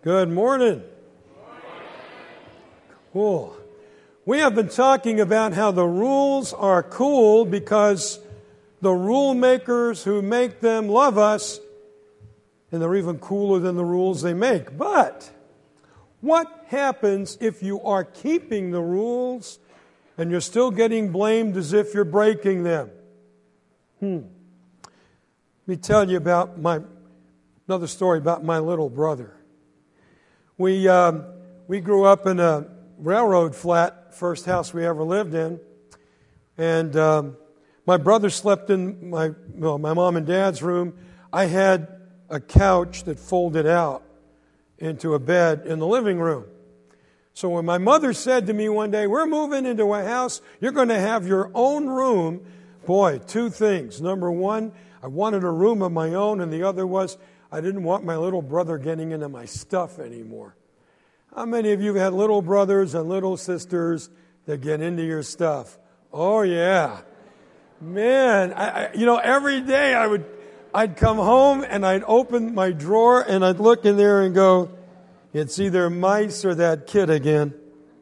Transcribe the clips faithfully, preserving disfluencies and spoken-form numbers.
Good morning. Cool. We have been talking about how the rules are cool because the rule makers who make them love us, and they're even cooler than the rules they make. But what happens if you are keeping the rules and you're still getting blamed as if you're breaking them? Hmm. Let me tell you about my another story about my little brother. We um, we grew up in a railroad flat, first house we ever lived in, and um, my brother slept in my well, my mom and dad's room. I had a couch that folded out into a bed in the living room. So when my mother said to me one day, "We're moving into a house, you're going to have your own room," boy, two things. Number one, I wanted a room of my own, and the other was I didn't want my little brother getting into my stuff anymore. How many of you have had little brothers and little sisters that get into your stuff? Oh, yeah. Man, I, I, you know, every day I would, I'd come home and I'd open my drawer and I'd look in there and go, it's either mice or that kid again.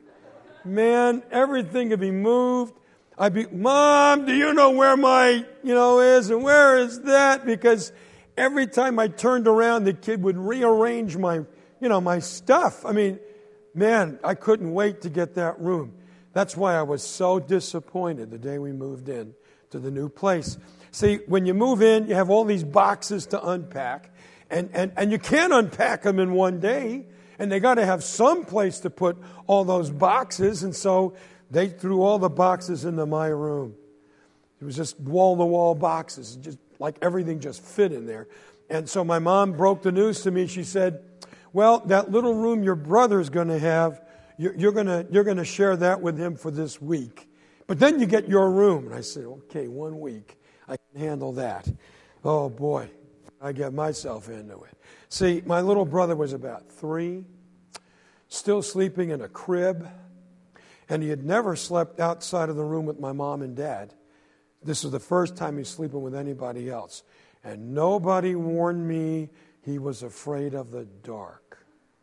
Man, everything could be moved. I'd be, Mom, do you know where my, you know, is and where is that? Because every time I turned around, the kid would rearrange my, you know, my stuff. I mean, man, I couldn't wait to get that room. That's why I was so disappointed the day we moved in to the new place. See, when you move in, you have all these boxes to unpack, and, and, and you can't unpack them in one day, and they got to have some place to put all those boxes, and so they threw all the boxes into my room. It was just wall-to-wall boxes, just like everything just fit in there. And so my mom broke the news to me. She said, well, that little room your brother's going to have, you're, you're going to you're going to share that with him for this week. But then you get your room. And I said, okay, one week. I can handle that. Oh, boy, I get myself into it. See, my little brother was about three, still sleeping in a crib, and he had never slept outside of the room with my mom and dad. This was the first time he's sleeping with anybody else. And nobody warned me he was afraid of the dark.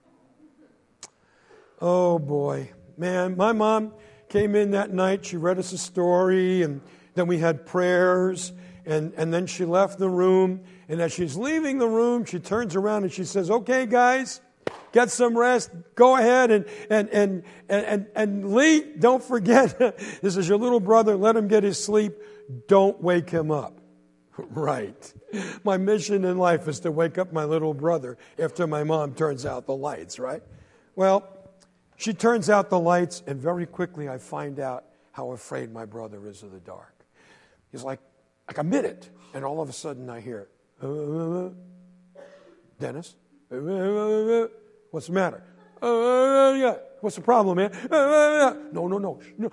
Oh, boy. Man, my mom came in that night. She read us a story, and then we had prayers, and, and then she left the room. And as she's leaving the room, she turns around and she says, okay, guys, get some rest. Go ahead. And, and, and, and, and Lee, don't forget, this is your little brother. Let him get his sleep. Don't wake him up. Right. My mission in life is to wake up my little brother after my mom turns out the lights, right? Well, she turns out the lights, and very quickly I find out how afraid my brother is of the dark. He's like, like a minute, and all of a sudden I hear, uh, Dennis, uh, what's the matter? Uh, yeah. What's the problem, man? Uh, no, no, no. no.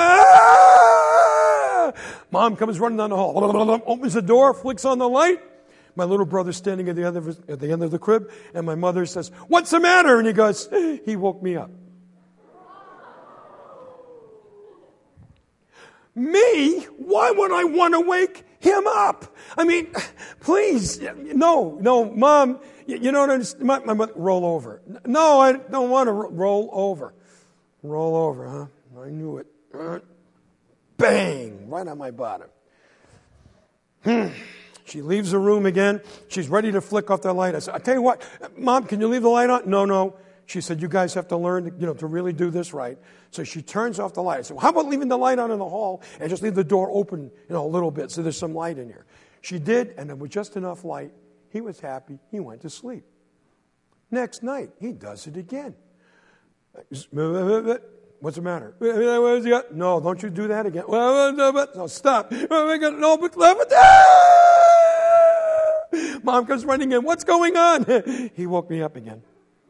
Mom comes running down the hall, opens the door, flicks on the light. My little brother's standing at the end of his, at the end of the crib, and my mother says, what's the matter? And he goes, he woke me up. Me? Why would I want to wake him up? I mean, please, no, no, Mom, you, you don't understand. My, my mother, roll over. No, I don't want to ro- roll over. Roll over, huh? I knew it. Uh, bang, right on my bottom. Hmm. She leaves the room again. She's ready to flick off the light. I said, I tell you what, Mom, can you leave the light on? No, no. She said, you guys have to learn, to, you know, to really do this right. So she turns off the light. I said, well, how about leaving the light on in the hall and just leave the door open, you know, a little bit so there's some light in here. She did, and there was just enough light. He was happy. He went to sleep. Next night, he does it again. What's the matter? No, don't you do that again. No, stop. No, but Mom comes running in. What's going on? He woke me up again.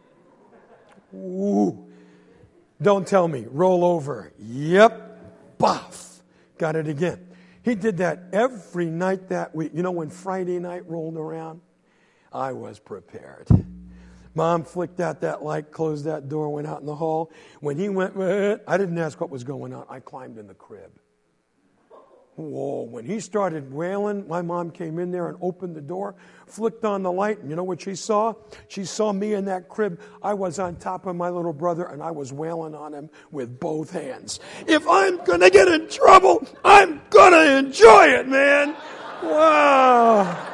Ooh. Don't tell me. Roll over. Yep. Boff. Got it again. He did that every night that week. You know, when Friday night rolled around, I was prepared. Mom flicked out that light, closed that door, went out in the hall. When he went, I didn't ask what was going on. I climbed in the crib. Whoa, when he started wailing, my mom came in there and opened the door, flicked on the light, and you know what she saw? She saw me in that crib. I was on top of my little brother, and I was wailing on him with both hands. If I'm going to get in trouble, I'm going to enjoy it, man. Wow.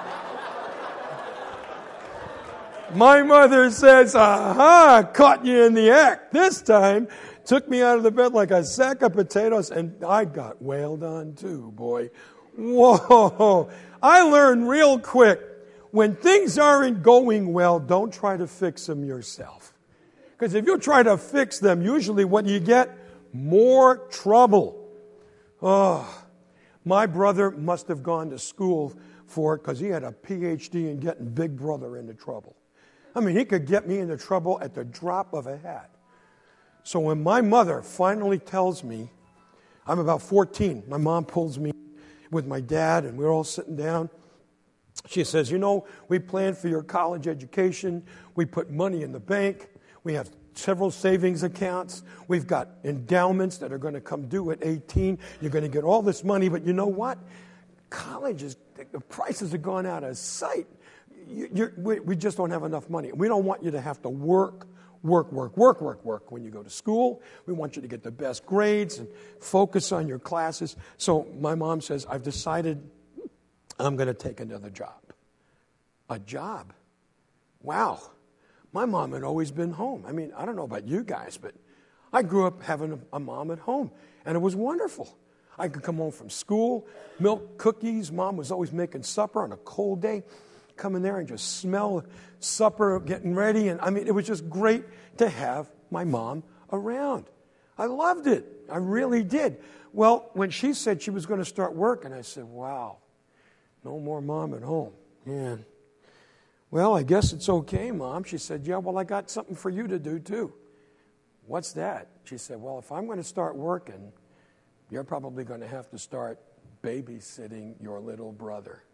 My mother says, aha, caught you in the act this time. Took me out of the bed like a sack of potatoes, and I got wailed on too, boy. Whoa. I learned real quick, when things aren't going well, don't try to fix them yourself. Because if you try to fix them, usually what you get, more trouble. Oh, my brother must have gone to school for it because he had a P H D in getting Big Brother into trouble. I mean, he could get me into trouble at the drop of a hat. So when my mother finally tells me, I'm about fourteen, my mom pulls me with my dad, and we're all sitting down. She says, you know, we planned for your college education. We put money in the bank. We have several savings accounts. We've got endowments that are going to come due at eighteen. You're going to get all this money, but you know what? College is, the prices have gone out of sight. You, you're, we, we just don't have enough money. We don't want you to have to work Work, work, work, work, work when you go to school. We want you to get the best grades and focus on your classes. So my mom says, I've decided I'm going to take another job. A job? Wow. My mom had always been home. I mean, I don't know about you guys, but I grew up having a, a mom at home, and it was wonderful. I could come home from school, milk, cookies. Mom was always making supper on a cold day. Come in there and just smell supper getting ready. And I mean, it was just great to have my mom around. I loved it. I really did. Well, when she said she was going to start work, and I said, wow, no more mom at home. Man. Well, I guess it's okay, Mom. She said, yeah, well, I got something for you to do, too. What's that? She said, well, if I'm going to start working, you're probably going to have to start babysitting your little brother.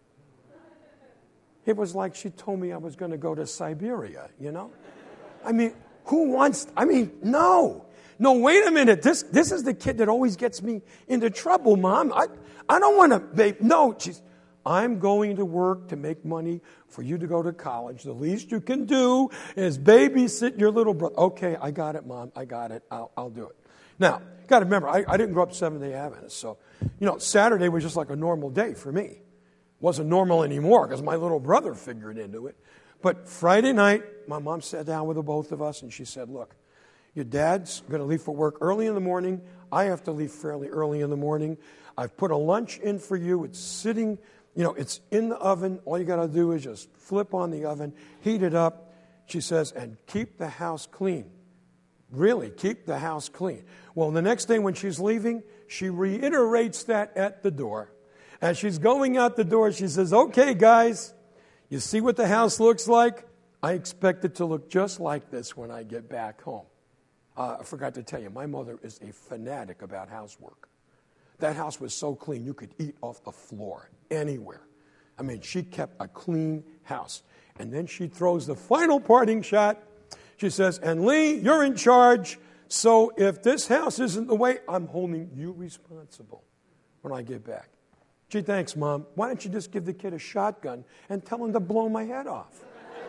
It was like she told me I was going to go to Siberia, you know? I mean, who wants, I mean, no. No, wait a minute. This this is the kid that always gets me into trouble, Mom. I, I don't want to, babe. No, she's, I'm going to work to make money for you to go to college. The least you can do is babysit your little brother. Okay, I got it, Mom. I got it. I'll, I'll do it. Now, got to remember, I, I didn't grow up Seventh-day Adventist. So, you know, Saturday was just like a normal day for me. Wasn't normal anymore because my little brother figured into it. But Friday night, my mom sat down with the both of us and she said, look, your dad's going to leave for work early in the morning. I have to leave fairly early in the morning. I've put a lunch in for you. It's sitting, you know, it's in the oven. All you got to do is just flip on the oven, heat it up. She says, and keep the house clean. Really, keep the house clean. Well, the next day when she's leaving, she reiterates that at the door. As she's going out the door, she says, okay, guys, you see what the house looks like? I expect it to look just like this when I get back home. Uh, I forgot to tell you, my mother is a fanatic about housework. That house was so clean, you could eat off the floor anywhere. I mean, she kept a clean house. And then she throws the final parting shot. She says, and Lee, you're in charge, so if this house isn't the way, I'm holding you responsible when I get back. Gee, thanks, Mom. Why don't you just give the kid a shotgun and tell him to blow my head off?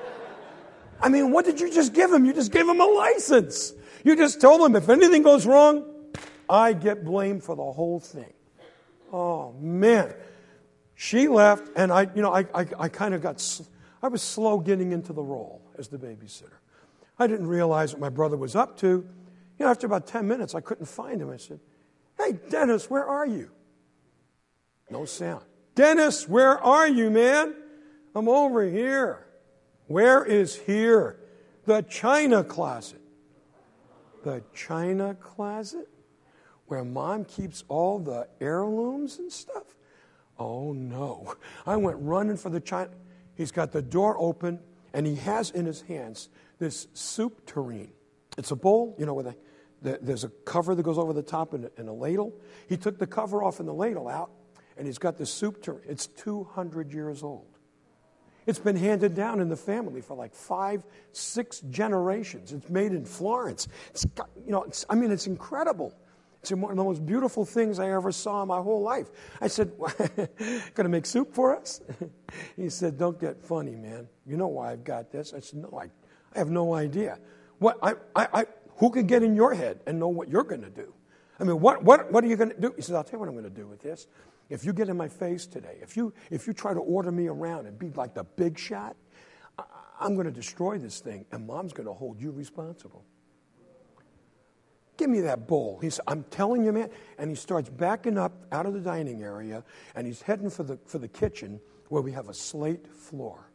I mean, what did you just give him? You just gave him a license. You just told him if anything goes wrong, I get blamed for the whole thing. Oh, man. She left, and I, you know, I, I, I kind of got, I was slow getting into the role as the babysitter. I didn't realize what my brother was up to. You know, after about ten minutes, I couldn't find him. I said, hey, Dennis, where are you? No sound. Dennis, where are you, man? I'm over here. Where is here? The china closet. The china closet? Where Mom keeps all the heirlooms and stuff? Oh, no. I went running for the china. He's got the door open, and he has in his hands this soup tureen. It's a bowl, you know, with a, the, there's a cover that goes over the top and a, and a ladle. He took the cover off and the ladle out, and he's got the soup tureen. It's two hundred years old. It's been handed down in the family for like five, six generations. It's made in Florence. It's got, you know, it's, I mean, it's incredible. It's one of the most beautiful things I ever saw in my whole life. I said, going to make soup for us? He said, don't get funny, man. You know why I've got this? I said, no, I, I have no idea. What I, I, I, who can get in your head and know what you're going to do? I mean, what, what, what are you going to do? He said, I'll tell you what I'm going to do with this. If you get in my face today, if you, if you try to order me around and be like the big shot, I, I'm going to destroy this thing, and Mom's going to hold you responsible. Give me that bowl. He said, I'm telling you, man. And he starts backing up out of the dining area, and he's heading for the for the kitchen where we have a slate floor.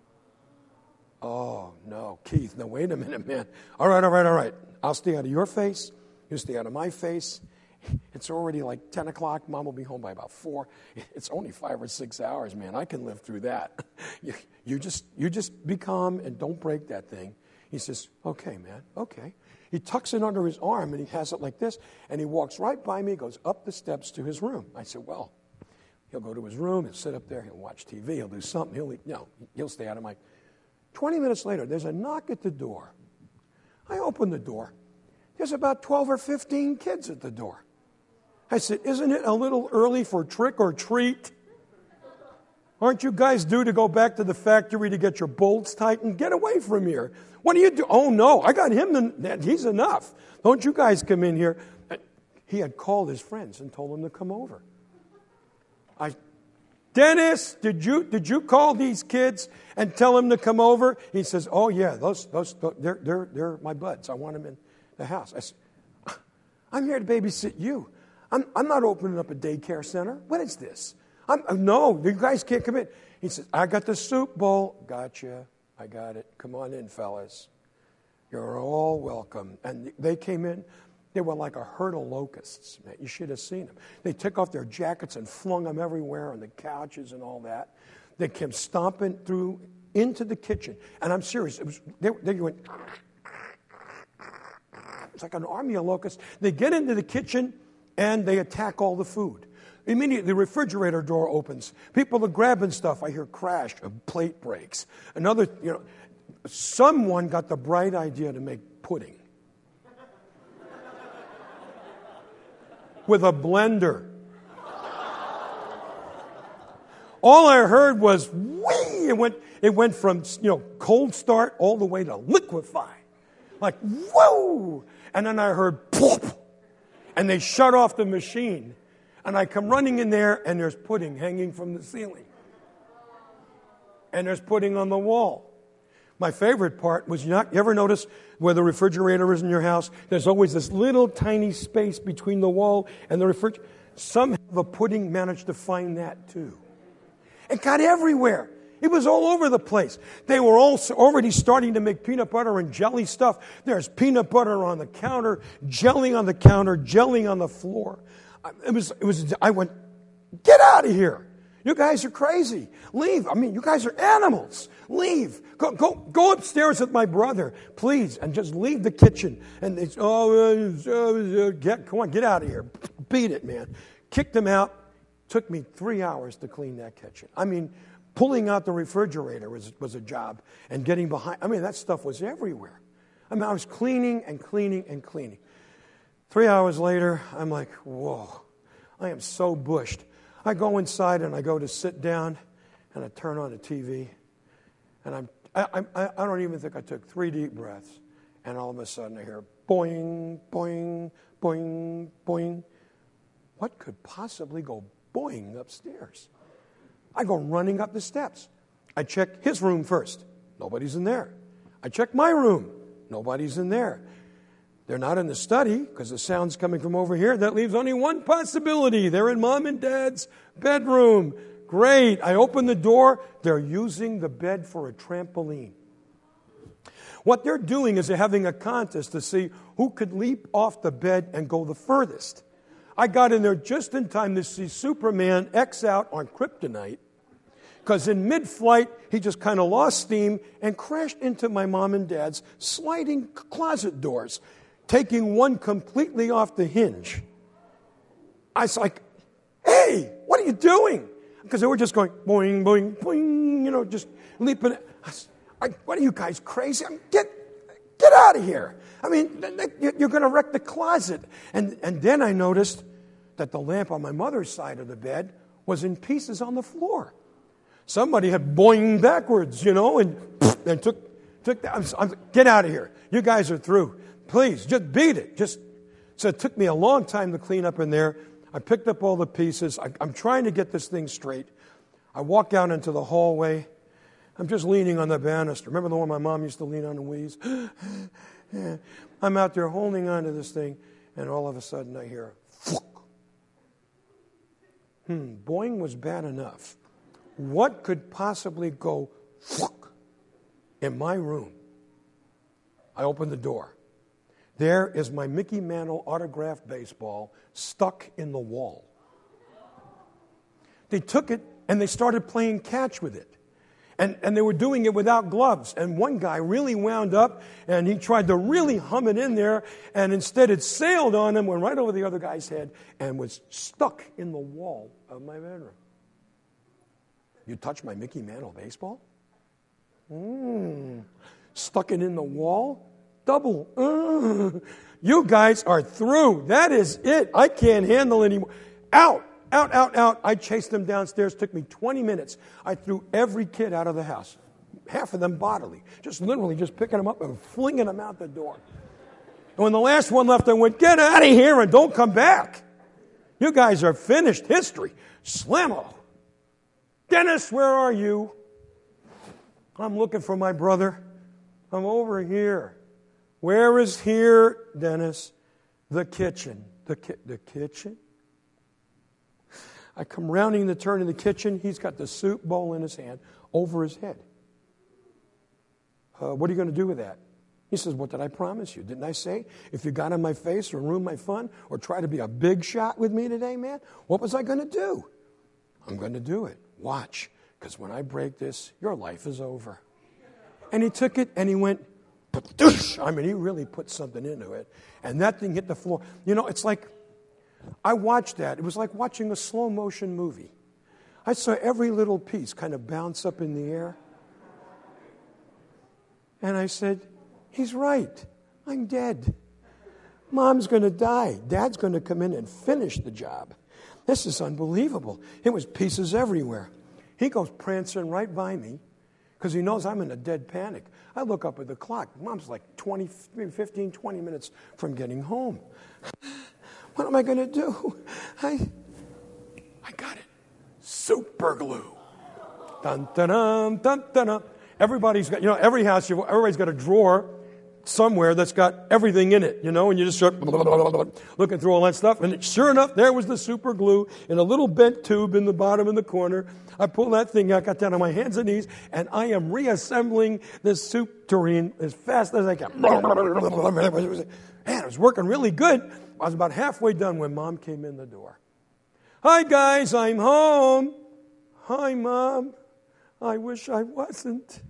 Oh, no, Keith, no, wait a minute, man. All right, all right, all right. I'll stay out of your face. You stay out of my face. It's already like ten o'clock. Mom will be home by about four. It's only five or six hours, man. I can live through that. You, you just you just be calm and don't break that thing. He says, okay, man, okay. He tucks it under his arm, and he has it like this, and he walks right by me, goes up the steps to his room. I said, well, he'll go to his room, he'll sit up there, he'll watch T V, he'll do something. He'll eat, no, he'll stay out of my... twenty minutes later, there's a knock at the door. I open the door. There's about twelve or fifteen kids at the door. I said, isn't it a little early for trick or treat? Aren't you guys due to go back to the factory to get your bolts tightened? Get away from here. What do you do? Oh, no, I got him. In, he's enough. Don't you guys come in here. He had called his friends and told them to come over. I, Dennis, did you did you call these kids and tell them to come over? He says, oh, yeah, those those they're they're they're my buds. I want them in the house. I said, I'm here to babysit you. I'm I'm not opening up a daycare center. What is this? I'm, no, you guys can't come in. He says, I got the soup bowl. Gotcha. I got it. Come on in, fellas. You're all welcome. And they came in. They were like a herd of locusts. Man, you should have seen them. They took off their jackets and flung them everywhere on the couches and all that. They came stomping through into the kitchen. And I'm serious. It was, they, they went... It's like an army of locusts. They get into the kitchen, and they attack all the food. Immediately, the refrigerator door opens. People are grabbing stuff. I hear crash. A plate breaks. Another, you know, someone got the bright idea to make pudding with a blender. All I heard was whee! It went. It went from you know cold start all the way to liquefy, like whoa! And then I heard plop, and they shut off the machine. And I come running in there, and there's pudding hanging from the ceiling. And there's pudding on the wall. My favorite part was, you, not, you ever notice where the refrigerator is in your house? There's always this little tiny space between the wall and the refrigerator. Somehow the pudding managed to find that too. It got everywhere. It was all over the place. They were all already starting to make peanut butter and jelly stuff. There's peanut butter on the counter, jelly on the counter, jelly on the floor. It was, it was, I went, get out of here. You guys are crazy. Leave. I mean, you guys are animals. Leave. Go, go, go upstairs with my brother, please, and just leave the kitchen. And they, oh, uh, get, come on, get out of here. Beat it, man. Kicked them out. Took me three hours to clean that kitchen. I mean, pulling out the refrigerator was, was a job, and getting behind. I mean, that stuff was everywhere. I mean, I was cleaning and cleaning and cleaning. Three hours later, I'm like, whoa, I am so bushed. I go inside and I go to sit down, and I turn on the T V, and I'm, I, I, I don't even think I took three deep breaths, and all of a sudden I hear boing, boing, boing, boing. What could possibly go boing upstairs? I go running up the steps. I check his room first. Nobody's in there. I check my room. Nobody's in there. They're not in the study because the sound's coming from over here. That leaves only one possibility. They're in Mom and Dad's bedroom. Great. I open the door. They're using the bed for a trampoline. What they're doing is they're having a contest to see who could leap off the bed and go the furthest. I got in there just in time to see Superman X out on kryptonite, because in mid-flight, he just kind of lost steam and crashed into my mom and dad's sliding closet doors, taking one completely off the hinge. I was like, hey, what are you doing? Because they were just going boing, boing, boing, you know, just leaping. I was, I, what are you guys, crazy? I mean, get, get out of here. I mean, you're going to wreck the closet. And, and then I noticed that the lamp on my mother's side of the bed was in pieces on the floor. Somebody had boinged backwards, you know, and, and took, took that. I'm, I'm, get out of here. You guys are through. Please, just beat it. Just So it took me a long time to clean up in there. I picked up all the pieces. I, I'm trying to get this thing straight. I walk out into the hallway. I'm just leaning on the banister. Remember the one my mom used to lean on and wheeze? Yeah. I'm out there holding on to this thing, and all of a sudden I hear, hmm, boing was bad enough. What could possibly go in my room? I opened the door. There is my Mickey Mantle autographed baseball stuck in the wall. They took it and they started playing catch with it. And, and they were doing it without gloves. And one guy really wound up and he tried to really hum it in there. And instead it sailed on him, went right over the other guy's head and was stuck in the wall of my bedroom. You touch my Mickey Mantle baseball? Mm. Stuck it in the wall? Double. Uh, you guys are through. That is it. I can't handle anymore. Out, out, out, out. I chased them downstairs. Took me twenty minutes. I threw every kid out of the house. Half of them bodily. Just literally just picking them up and flinging them out the door. And when the last one left, I went, get out of here and don't come back. You guys are finished. History. Slammo. Dennis, where are you? I'm looking for my brother. I'm over here. Where is here, Dennis? The kitchen. The, ki- the kitchen? I come rounding the turn in the kitchen. He's got the soup bowl in his hand over his head. Uh, what are you going to do with that? He says, what did I promise you? Didn't I say if you got in my face or ruin my fun or try to be a big shot with me today, man? What was I going to do? I'm going to do it. Watch, because when I break this, your life is over. And he took it and he went, I mean, he really put something into it. And that thing hit the floor. You know, it's like, I watched that. It was like watching a slow motion movie. I saw every little piece kind of bounce up in the air. And I said, he's right. I'm dead. Mom's going to die. Dad's going to come in and finish the job. This is unbelievable. It was pieces everywhere. He goes prancing right by me because he knows I'm in a dead panic. I look up at the clock. Mom's like twenty, fifteen, twenty minutes from getting home. What am I going to do? I I got it. Super glue. Dun, dun, dun, dun, dun, dun. Everybody's got, you know, every house, everybody's got a drawer somewhere that's got everything in it, you know, and you just start blah, blah, blah, blah, looking through all that stuff. And sure enough, there was the super glue in a little bent tube in the bottom in the corner. I pulled that thing out, got down on my hands and knees, and I am reassembling this soup tureen as fast as I can. Man, it was working really good. I was about halfway done when Mom came in the door. Hi, guys, I'm home. Hi, Mom. I wish I wasn't.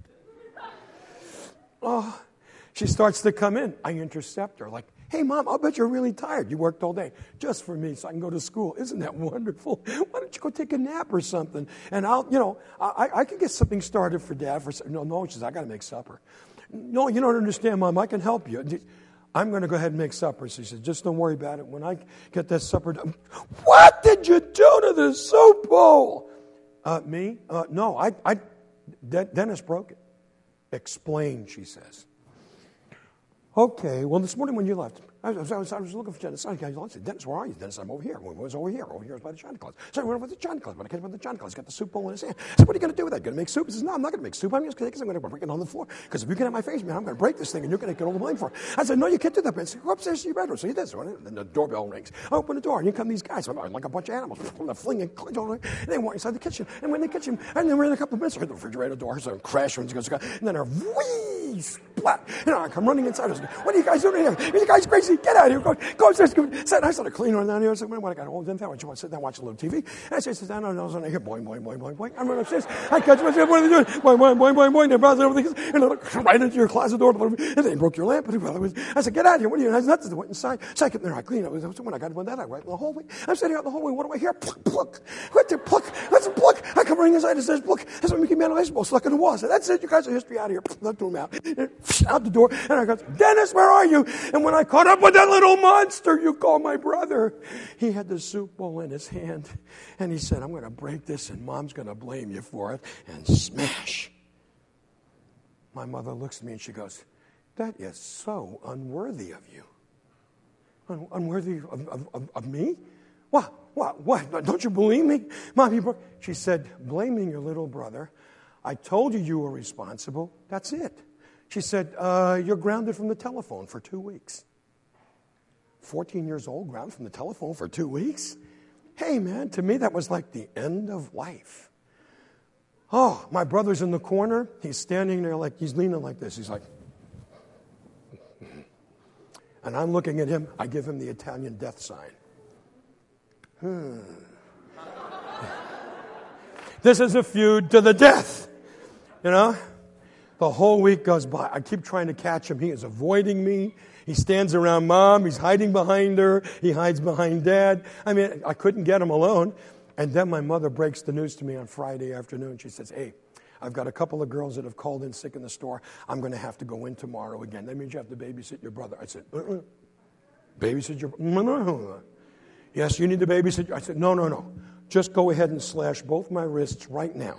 Oh, she starts to come in. I intercept her like, hey, Mom, I'll bet you're really tired. You worked all day just for me so I can go to school. Isn't that wonderful? Why don't you go take a nap or something? And I'll, you know, I, I can get something started for Dad. For No, no, she says, I got to make supper. No, you don't understand, Mom. I can help you. I'm going to go ahead and make supper. She says, just don't worry about it. When I get that supper done. What did you do to the soup bowl? Uh, me? Uh, no, I, I, De- Dennis broke it. Explain, she says. Okay, well, this morning when you left, I was, I was, I was looking for Dennis. I said, Dennis, where are you? Dennis, I'm over here. Well, was over here. Over here is by the China Claus. So I went over to the China Claus. When I came over to the China Claus, he's got the soup bowl in his hand. I said, what are you going to do with that? Going to make soup? He says, no, I'm not going to make soup. I'm just going to I'm going to break it on the floor. Because if you get in my face, man, I'm going to break this thing and you're going to get all the blame for it. I said, no, you can't do that. I said, go upstairs to your bedroom. So he does. And then the doorbell rings. I open the door and here come these guys. I'm like a bunch of animals. I'm flinging. And they walk inside the kitchen. And when they kitchen, and then we're in a couple of minutes, I heard the refrigerator door. So I crash when it goes, and then a whee splat. And I come running inside. I said, what are you guys doing here? Are you guys crazy? crazy. Get out of here. Go, go upstairs. Go. So I started cleaning down here. I said, when I got home, then I want to sit down and watch a little T V. And I said, I don't know. So I hear boing, boing, boing, boing, boing. I run upstairs. I catch myself. What are they doing? Boing, boing, boing, boing, boing. They're bouncing everything. And they're like, right into your closet door. And they broke your lamp. I said, get out of here. What are you doing? I said, nothing. I went inside. So I kept there. I cleaned up. When I got one that, I went in the hallway. I'm sitting out in the hallway. What do I hear? Pluck, pluck. What the pluck? That's a pluck. I come running inside. It says pluck. That's what Mickey Mantle baseball stuck in the wall. I said, that's it. You guys are history out of here. Let threw him out. Out the door. And I go, Dennis, where are you? And when I caught up with that little monster you call my brother, he had the soup bowl in his hand. And he said, I'm going to break this and Mom's going to blame you for it. And smash. My mother looks at me and she goes, that is so unworthy of you. Un- unworthy of, of, of, of me? What? What? What? Don't you believe me? Mom, you bro-. She said, blaming your little brother. I told you you were responsible. That's it. She said, uh, you're grounded from the telephone for two weeks. fourteen years old, grounded from the telephone for two weeks? Hey, man, to me that was like the end of life. Oh, my brother's in the corner. He's standing there like, he's leaning like this. He's like, and I'm looking at him. I give him the Italian death sign. Hmm. This is a feud to the death. You know? The whole week goes by. I keep trying to catch him. He is avoiding me. He stands around Mom. He's hiding behind her. He hides behind Dad. I mean, I couldn't get him alone. And then my mother breaks the news to me on Friday afternoon. She says, hey, I've got a couple of girls that have called in sick in the store. I'm going to have to go in tomorrow again. That means you have to babysit your brother. I said, uh-uh. Babysit your brother? No, no, no. Yes, you need to babysit. I said, no, no, no. Just go ahead and slash both my wrists right now.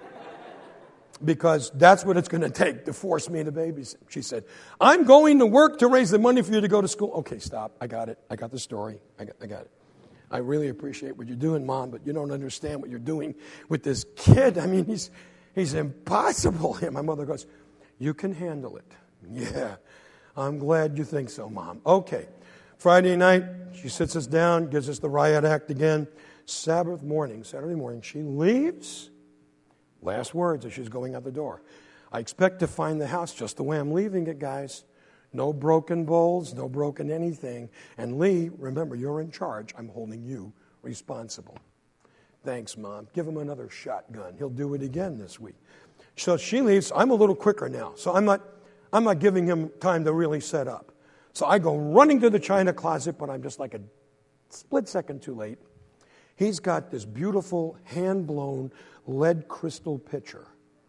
Because that's what it's going to take to force me to babysit. She said, I'm going to work to raise the money for you to go to school. Okay, stop. I got it. I got the story. I got, I got it. I really appreciate what you're doing, Mom, but you don't understand what you're doing with this kid. I mean, he's he's impossible. And my mother goes, you can handle it. Yeah, I'm glad you think so, Mom. Okay. Friday night, she sits us down, gives us the riot act again. Sabbath morning, Saturday morning, she leaves. Last words as she's going out the door. I expect to find the house just the way I'm leaving it, guys. No broken bowls, no broken anything. And Lee, remember, you're in charge. I'm holding you responsible. Thanks, Mom. Give him another shotgun. He'll do it again this week. So she leaves. I'm a little quicker now. So I'm not, I'm not giving him time to really set up. So I go running to the china closet, but I'm just like a split second too late. He's got this beautiful hand-blown lead crystal pitcher.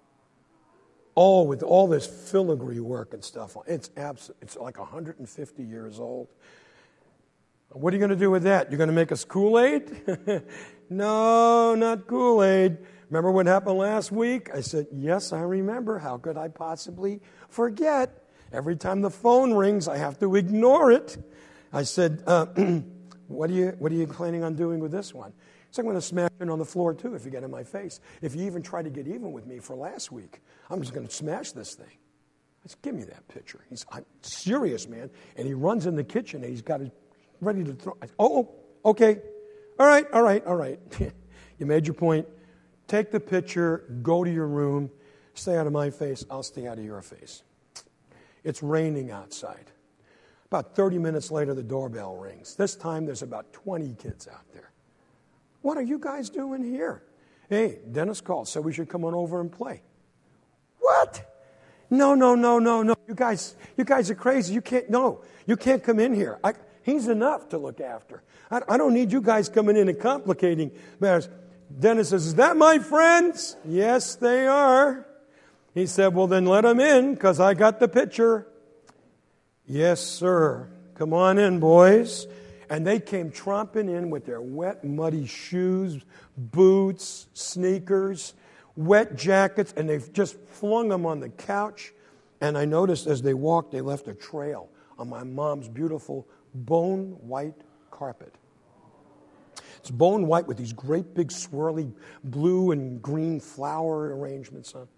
All with all this filigree work and stuff. It's abs- It's like one hundred fifty years old. What are you going to do with that? You're going to make us Kool-Aid? No, not Kool-Aid. Remember what happened last week? I said, yes, I remember. How could I possibly forget? Every time the phone rings, I have to ignore it. I said, uh, what are you what are you planning on doing with this one? So I'm going to smash it on the floor, too, if you get in my face. If you even try to get even with me for last week, I'm just going to smash this thing. I said, give me that pitcher. He's I'm serious, man. And he runs in the kitchen, and he's got it ready to throw. I said, oh, okay. All right, all right, all right. You made your point. Take the pitcher, go to your room, stay out of my face, I'll stay out of your face. It's raining outside. About thirty minutes later, the doorbell rings. This time, there's about twenty kids out there. What are you guys doing here? Hey, Dennis called, said we should come on over and play. What? No, no, no, no, no. You guys, you guys are crazy. You can't, no, you can't come in here. I, he's enough to look after. I, I don't need you guys coming in and complicating matters. Dennis says, is that my friends? Yes, they are. He said, well, then let them in because I got the pitcher. Yes, sir. Come on in, boys. And they came tromping in with their wet, muddy shoes, boots, sneakers, wet jackets, and they just flung them on the couch. And I noticed as they walked, they left a trail on my mom's beautiful bone white carpet. It's bone white with these great big swirly blue and green flower arrangements on.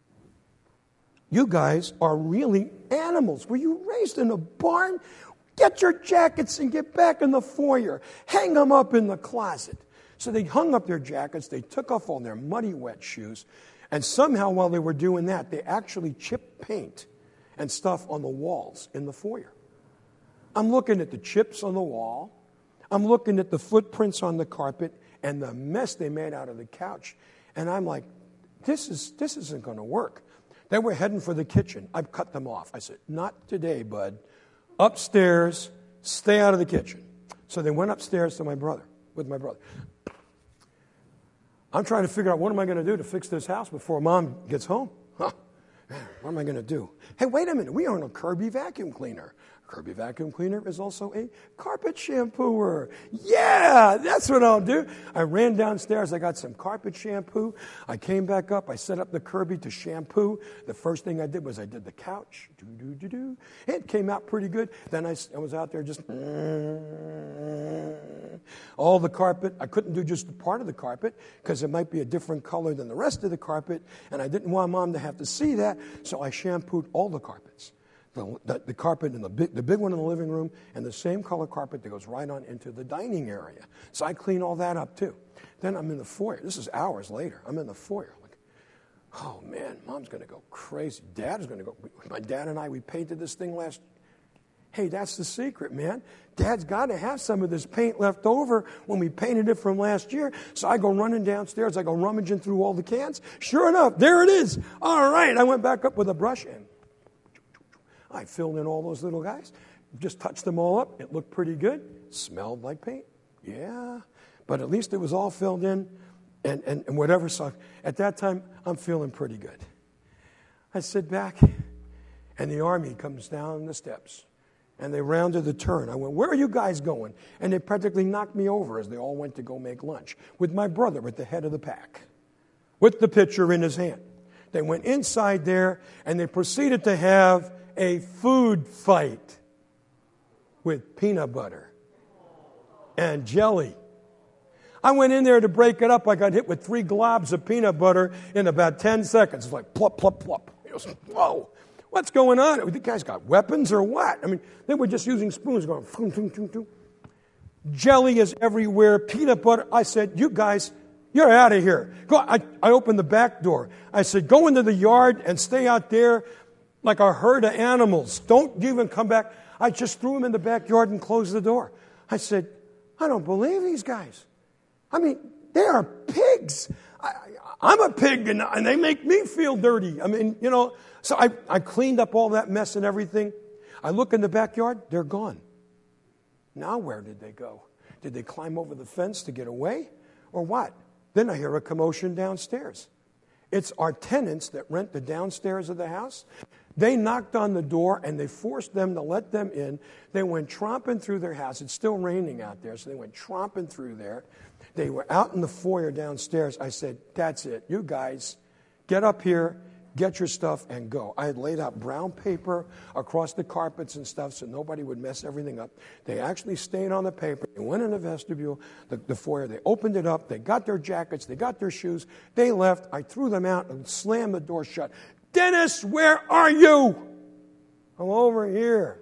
You guys are really animals. Were you raised in a barn? Get your jackets and get back in the foyer. Hang them up in the closet. So they hung up their jackets. They took off all their muddy, wet shoes. And somehow while they were doing that, they actually chipped paint and stuff on the walls in the foyer. I'm looking at the chips on the wall. I'm looking at the footprints on the carpet and the mess they made out of the couch. And I'm like, this is this isn't going to work. They were heading for the kitchen. I've cut them off. I said, not today, bud. Upstairs, stay out of the kitchen. So they went upstairs to my brother, with my brother. I'm trying to figure out what am I going to do to fix this house before Mom gets home. Huh. Man, what am I going to do? Hey, wait a minute. We own a Kirby vacuum cleaner. Kirby vacuum cleaner is also a carpet shampooer. Yeah, that's what I'll do. I ran downstairs. I got some carpet shampoo. I came back up. I set up the Kirby to shampoo. The first thing I did was I did the couch. Do, do, do, do. It came out pretty good. Then I, I was out there just all the carpet. I couldn't do just part of the carpet because it might be a different color than the rest of the carpet, and I didn't want Mom to have to see that, so I shampooed all the carpets. The, the, the carpet in the big, the big one in the living room and the same color carpet that goes right on into the dining area. So I clean all that up too. Then I'm in the foyer. This is hours later. I'm in the foyer. Like, oh man, Mom's going to go crazy. Dad is going to go. My dad and I, we painted this thing last. Hey, that's the secret, man. Dad's got to have some of this paint left over when we painted it from last year. So I go running downstairs. I go rummaging through all the cans. Sure enough, there it is. All right. I went back up with a brush and I filled in all those little guys, just touched them all up. It looked pretty good. Smelled like paint. Yeah. But at least it was all filled in and, and, and whatever. So at that time, I'm feeling pretty good. I sit back, and the army comes down the steps, and they rounded the turn. I went, where are you guys going? And they practically knocked me over as they all went to go make lunch with my brother at the head of the pack with the pitcher in his hand. They went inside there, and they proceeded to have a food fight with peanut butter and jelly. I went in there to break it up. I got hit with three globs of peanut butter in about ten seconds. It's like plop, plop, plop. It was, whoa, what's going on? The guys got weapons or what? I mean, they were just using spoons going, boom, boom, boom, boom. Jelly is everywhere, peanut butter. I said, you guys, you're out of here. Go. I, I opened the back door. I said, go into the yard and stay out there like a herd of animals. Don't even come back. I just threw them in the backyard and closed the door. I said, I don't believe these guys. I mean, they are pigs. I, I'm a pig, and, and they make me feel dirty. I mean, you know, so I, I cleaned up all that mess and everything. I look in the backyard, they're gone. Now where did they go? Did they climb over the fence to get away? Or what? Then I hear a commotion downstairs. It's our tenants that rent the downstairs of the house. They knocked on the door, and they forced them to let them in. They went tromping through their house. It's still raining out there, so they went tromping through there. They were out in the foyer downstairs. I said, that's it. You guys, get up here, get your stuff, and go. I had laid out brown paper across the carpets and stuff so nobody would mess everything up. They actually stayed on the paper. They went in the vestibule, the, the foyer. They opened it up. They got their jackets. They got their shoes. They left. I threw them out and slammed the door shut. Dennis, where are you? I'm over here.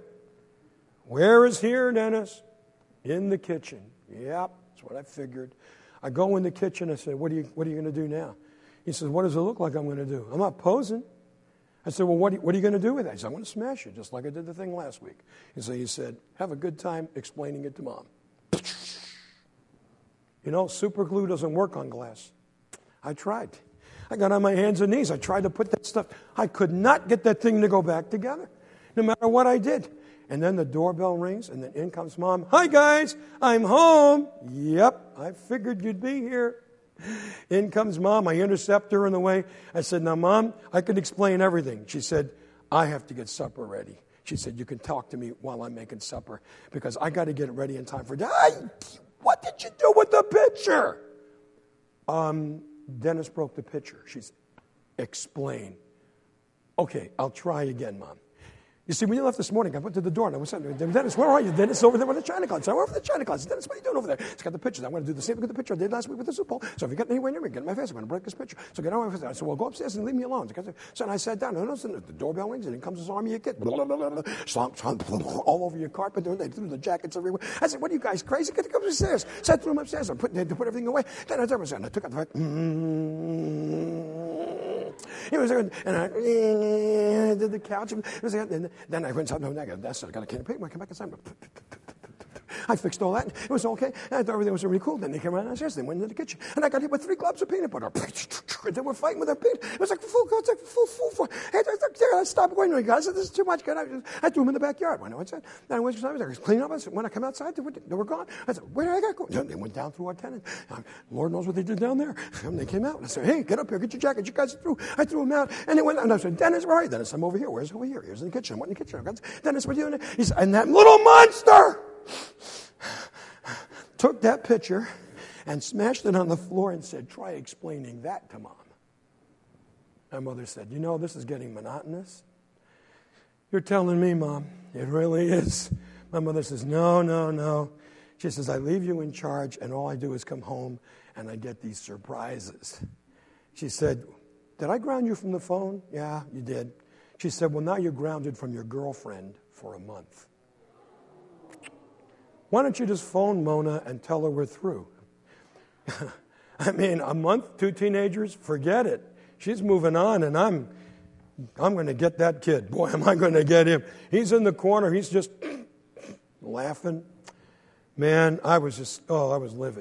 Where is here, Dennis? In the kitchen. Yep, that's what I figured. I go in the kitchen. I said, what are you, what are you going to do now? He says, what does it look like I'm going to do? I'm not posing. I said, well, what are you, what are you going to do with that? He said, I'm going to smash it, just like I did the thing last week. And so he said, have a good time explaining it to Mom. You know, super glue doesn't work on glass. I tried. I got on my hands and knees. I tried to put that stuff. I could not get that thing to go back together, no matter what I did. And then the doorbell rings, and then in comes Mom. Hi, guys. I'm home. Yep, I figured you'd be here. In comes Mom. I intercept her in the way. I said, now, Mom, I can explain everything. She said, I have to get supper ready. She said, you can talk to me while I'm making supper because I got to get it ready in time for Dad. What did you do with the pitcher? Um... Dennis broke the pitcher. She said, explain. Okay, I'll try again, Mom. You see, when you left this morning, I went to the door and I was saying, Dennis, where are you? Dennis, over there with the China closet. So I went over to the China closet. Dennis, what are you doing over there? It's got the pictures. I want to do the same thing with the picture I did last week with the Super Bowl. So if you got anywhere near me, get in my face. I'm going to break this picture. So get on my face. I said, well, go upstairs and leave me alone. So I sat down. And the doorbell rings and in comes this army of kids. All over your carpet. They threw the jackets everywhere. I said, what are you guys crazy? Get to come upstairs. So I threw them upstairs. I put, to put everything away. Then I took out the fact, It was, and I eh, did the couch. And then I went, no, that's not, I got a can of paint. I come back inside. I fixed all that. It was okay. I thought everything was really cool. Then they came around downstairs. They went into the kitchen. And I got hit with three globs of peanut butter. They were fighting with their peanut. It was like full, it was like full, full, full. Hey, I stopped going to the guys. I said, this is too much. I, I threw them in the backyard. I know what I said. Then I went inside. I was cleaning up. I said, when I come outside, they were, they were gone. I said, where did I go? They went down through our tenant. Lord knows what they did down there. And they came out. And I said, hey, get up here. Get your jacket. You guys threw. I threw them out. And they went. And I said, Dennis, where are you? Dennis, I'm over here. Where's over here? Here's in the kitchen. I went in the kitchen. Dennis, what are you doing? He said, and that little monster took that picture and smashed it on the floor and said, try explaining that to Mom. My mother said, you know, this is getting monotonous. You're telling me, Mom. It really is. My mother says, no, no, no. She says, I leave you in charge, and all I do is come home, and I get these surprises. She said, did I ground you from the phone? Yeah, you did. She said, well, now you're grounded from your girlfriend for a month. Why don't you just phone Mona and tell her we're through? I mean, a month, two teenagers, forget it. She's moving on, and I'm I'm going to get that kid. Boy, am I going to get him. He's in the corner. He's just laughing. Man, I was just, oh, I was livid.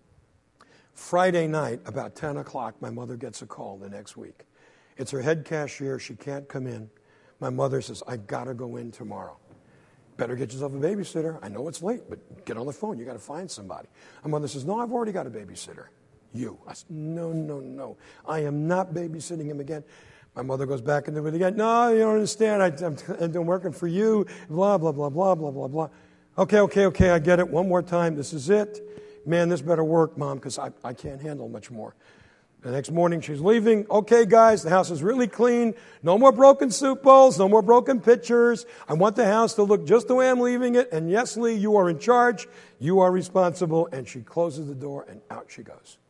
Friday night, about ten o'clock, my mother gets a call the next week. It's her head cashier. She can't come in. My mother says, I got to go in tomorrow. Better get yourself a babysitter. I know it's late, but get on the phone. You got to find somebody. My mother says, no, I've already got a babysitter. You. I said, no, no, no. I am not babysitting him again. My mother goes back into it again. No, you don't understand. I, I'm, I'm working for you. Blah, blah, blah, blah, blah, blah, blah. Okay, okay, okay. I get it. One more time. This is it. Man, this better work, Mom, because I, I can't handle much more. The next morning, she's leaving. Okay, guys, the house is really clean. No more broken soup bowls. No more broken pitchers. I want the house to look just the way I'm leaving it. And yes, Lee, you are in charge. You are responsible. And she closes the door, and out she goes.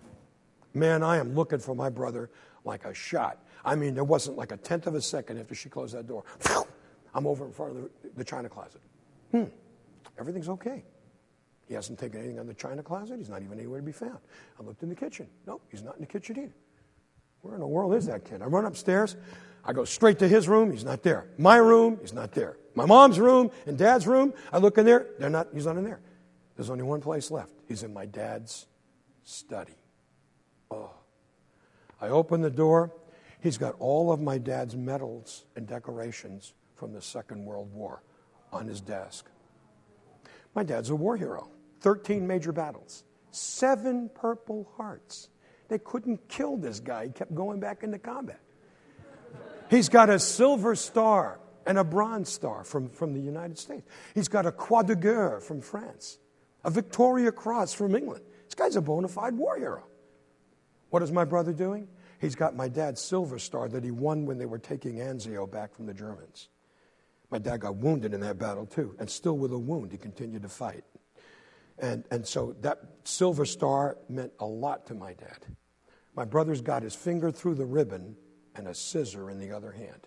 Man, I am looking for my brother like a shot. I mean, there wasn't like a tenth of a second after she closed that door. I'm over in front of the, the china closet. Hmm, everything's okay. He hasn't taken anything out of the china closet. He's not even anywhere to be found. I looked in the kitchen. Nope, he's not in the kitchen either. Where in the world is that kid? I run upstairs. I go straight to his room. He's not there. My room, he's not there. My mom's room and Dad's room, I look in there. They're not. He's not in there. There's only one place left. He's in my dad's study. Oh. I open the door. He's got all of my dad's medals and decorations from the Second World War on his desk. My dad's a war hero. thirteen major battles. Seven Purple Hearts. They couldn't kill this guy. He kept going back into combat. He's got a Silver Star and a Bronze Star from, from the United States. He's got a Croix de Guerre from France. A Victoria Cross from England. This guy's a bona fide war hero. What is my brother doing? He's got my dad's Silver Star that he won when they were taking Anzio back from the Germans. My dad got wounded in that battle too, and still with a wound, he continued to fight. And, and so that Silver Star meant a lot to my dad. My brother's got his finger through the ribbon and a scissor in the other hand.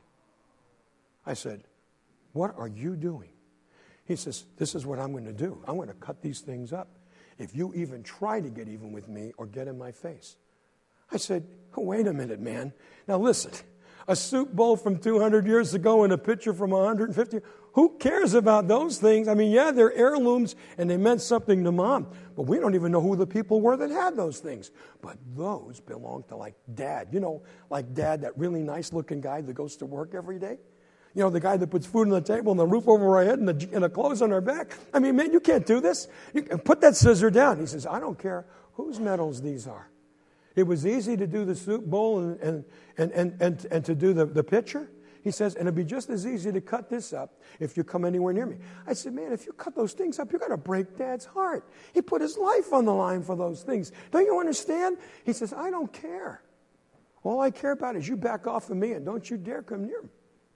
I said, what are you doing? He says, this is what I'm going to do. I'm going to cut these things up if you even try to get even with me or get in my face. I said, oh, wait a minute, man. Now listen, a soup bowl from two hundred years ago and a pitcher from one hundred fifty, who cares about those things? I mean, yeah, they're heirlooms and they meant something to Mom, but we don't even know who the people were that had those things. But those belong to like Dad. You know, like Dad, that really nice-looking guy that goes to work every day. You know, the guy that puts food on the table and the roof over our head and the, and the clothes on our back. I mean, man, you can't do this. You can put that scissor down. He says, I don't care whose medals these are. It was easy to do the soup bowl and, and, and, and, and, and to do the, the pitcher. He says, and it'd be just as easy to cut this up if you come anywhere near me. I said, man, if you cut those things up, you're going to break Dad's heart. He put his life on the line for those things. Don't you understand? He says, I don't care. All I care about is you back off of me and don't you dare come near me.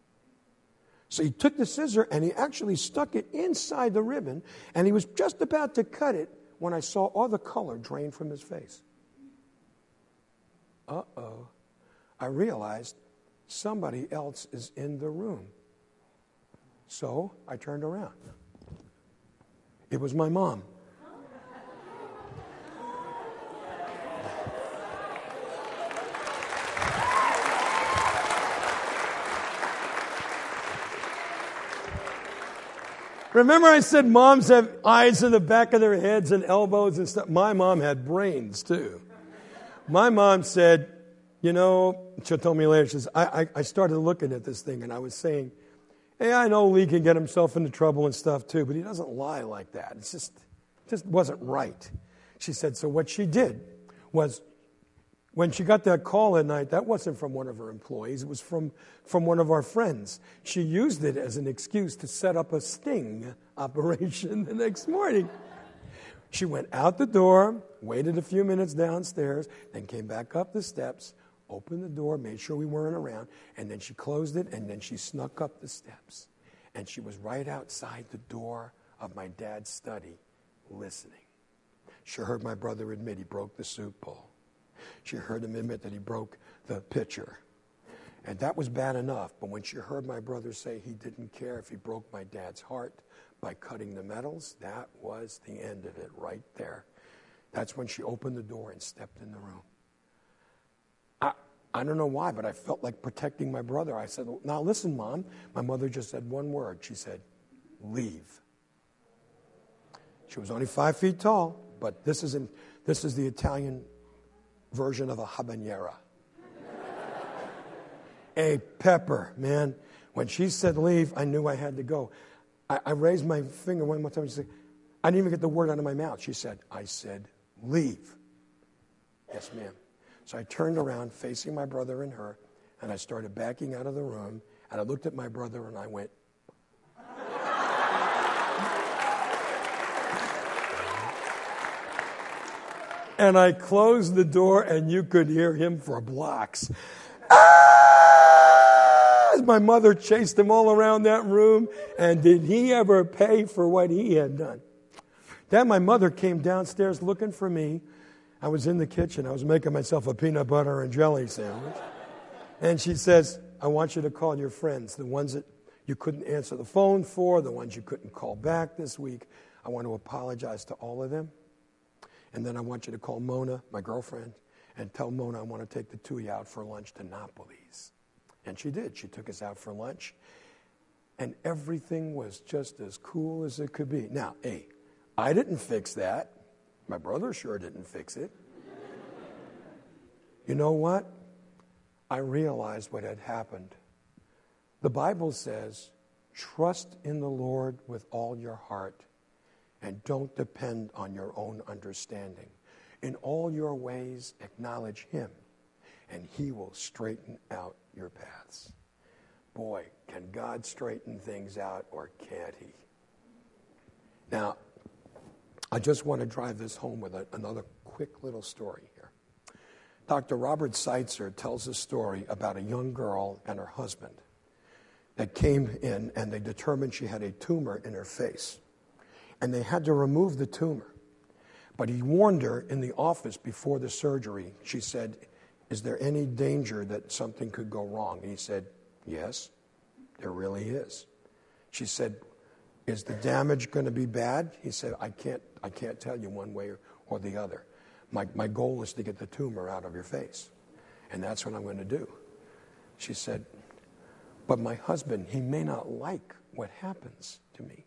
So he took the scissor and he actually stuck it inside the ribbon, and he was just about to cut it when I saw all the color drain from his face. Uh-oh. I realized somebody else is in the room. So I turned around. It was my mom. Remember I said moms have eyes in the back of their heads and elbows and stuff? My mom had brains too. My mom said, you know, she told me later, she says, I, I, I started looking at this thing and I was saying, hey, I know Lee can get himself into trouble and stuff too, but he doesn't lie like that. It's just, it just wasn't right. She said, so what she did was, when she got that call at night, that wasn't from one of her employees. It was from, from one of our friends. She used it as an excuse to set up a sting operation the next morning. She went out the door, waited a few minutes downstairs, then came back up the steps, opened the door, made sure we weren't around, and then she closed it, and then she snuck up the steps. And she was right outside the door of my dad's study, listening. She heard my brother admit he broke the soup bowl. She heard him admit that he broke the pitcher. And that was bad enough, but when she heard my brother say he didn't care if he broke my dad's heart by cutting the metals, that was the end of it right there. That's when she opened the door and stepped in the room. I, I don't know why, but I felt like protecting my brother. I said, now listen, Mom. My mother just said one word. She said, leave. She was only five feet tall, but this is, in, this is the Italian version of a habanera. A pepper, man. When she said leave, I knew I had to go. I, I raised my finger one more time and she said, I didn't even get the word out of my mouth. She said, I said, leave. Yes, ma'am. So I turned around facing my brother and her, and I started backing out of the room, and I looked at my brother and I went, and I closed the door, and you could hear him for blocks. Ah! My mother chased him all around that room, and did he ever pay for what he had done? Then my mother came downstairs looking for me. I was in the kitchen. I was making myself a peanut butter and jelly sandwich. And she says, I want you to call your friends, the ones that you couldn't answer the phone for, the ones you couldn't call back this week. I want to apologize to all of them. And then I want you to call Mona, my girlfriend, and tell Mona I want to take the two of you out for lunch to Napoli's. And she did. She took us out for lunch. And everything was just as cool as it could be. Now, hey, I didn't fix that. My brother sure didn't fix it. You know what? I realized what had happened. The Bible says, trust in the Lord with all your heart. And don't depend on your own understanding. In all your ways, acknowledge Him, and He will straighten out your paths. Boy, can God straighten things out, or can't He? Now, I just want to drive this home with a, another quick little story here. Doctor Robert Seitzer tells a story about a young girl and her husband that came in, and they determined she had a tumor in her face. And they had to remove the tumor. But he warned her in the office before the surgery. She said, is there any danger that something could go wrong? And he said, yes, there really is. She said, is the damage going to be bad? He said, I can't I can't tell you one way or, or the other. My, my goal is to get the tumor out of your face. And that's what I'm going to do. She said, but my husband, he may not like what happens to me.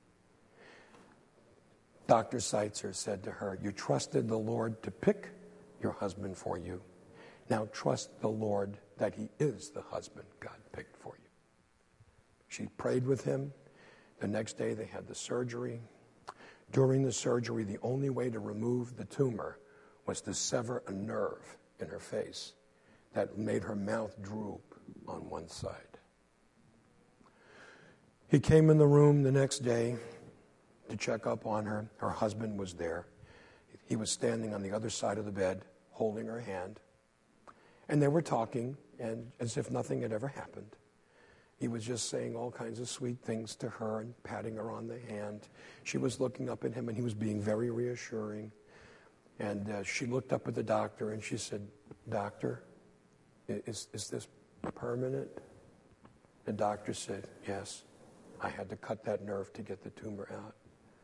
Doctor Seitzer said to her, you trusted the Lord to pick your husband for you. Now trust the Lord that He is the husband God picked for you. She prayed with him. The next day they had the surgery. During the surgery, the only way to remove the tumor was to sever a nerve in her face that made her mouth droop on one side. He came in the room the next day to check up on her. Her husband was there. He was standing on the other side of the bed, holding her hand. And they were talking, and as if nothing had ever happened. He was just saying all kinds of sweet things to her and patting her on the hand. She was looking up at him, and he was being very reassuring. And uh, she looked up at the doctor, and she said, Doctor, is, is this permanent? The doctor said, yes, I had to cut that nerve to get the tumor out.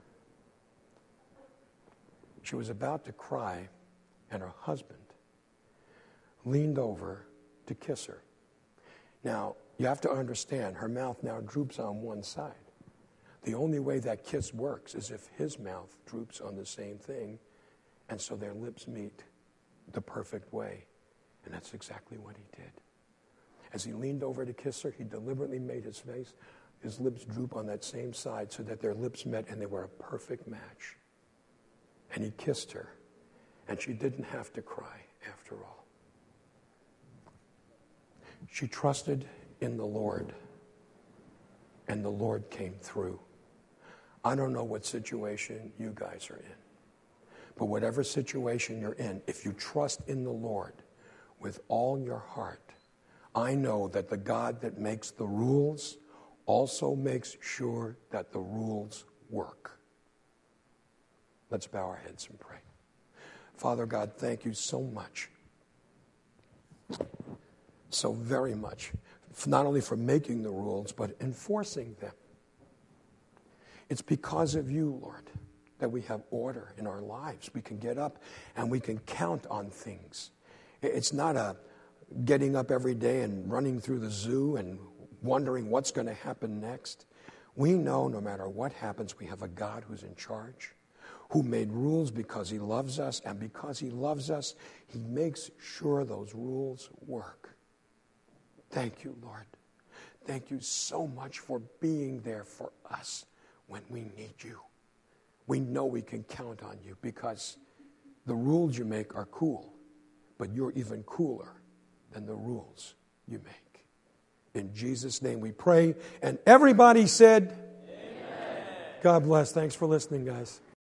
She was about to cry, and her husband leaned over to kiss her. Now, you have to understand, her mouth now droops on one side. The only way that kiss works is if his mouth droops on the same thing, and so their lips meet the perfect way. And that's exactly what he did. As he leaned over to kiss her, he deliberately made his face, his lips droop on that same side so that their lips met and they were a perfect match. And he kissed her, and she didn't have to cry after all. She trusted in the Lord, and the Lord came through. I don't know what situation you guys are in, but whatever situation you're in, if you trust in the Lord with all your heart, I know that the God that makes the rules also makes sure that the rules work. Let's bow our heads and pray. Father God, thank you so much, so very much, not only for making the rules, but enforcing them. It's because of you, Lord, that we have order in our lives. We can get up and we can count on things. It's not a getting up every day and running through the zoo and wondering what's going to happen next. We know no matter what happens, we have a God who's in charge, who made rules because he loves us, and because he loves us, he makes sure those rules work. Thank you, Lord. Thank you so much for being there for us when we need you. We know we can count on you because the rules you make are cool, but you're even cooler than the rules you make. In Jesus' name we pray, and everybody said, Amen. God bless. Thanks for listening, guys.